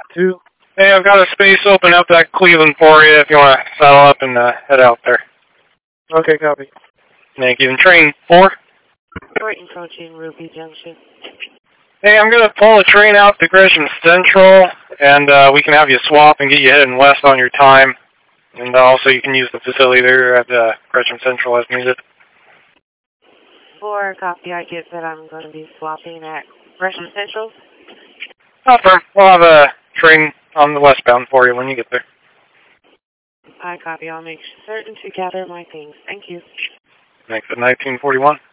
2. Hey, I've got a space open up at Cleveland for you if you want to saddle up and head out there. Okay, copy. Thank you. And train 4? We're approaching Ruby Junction. Hey, I'm going to pull a train out to Gresham Central, and we can have you swap and get you heading west on your time. And also you can use the facility there at Gresham Central as needed. 4, copy. I get that I'm going to be swapping at Gresham Central. Confirm. We'll have a train on the westbound for you when you get there. I copy. I'll make certain to gather my things. Thank you. Thanks. At 1941.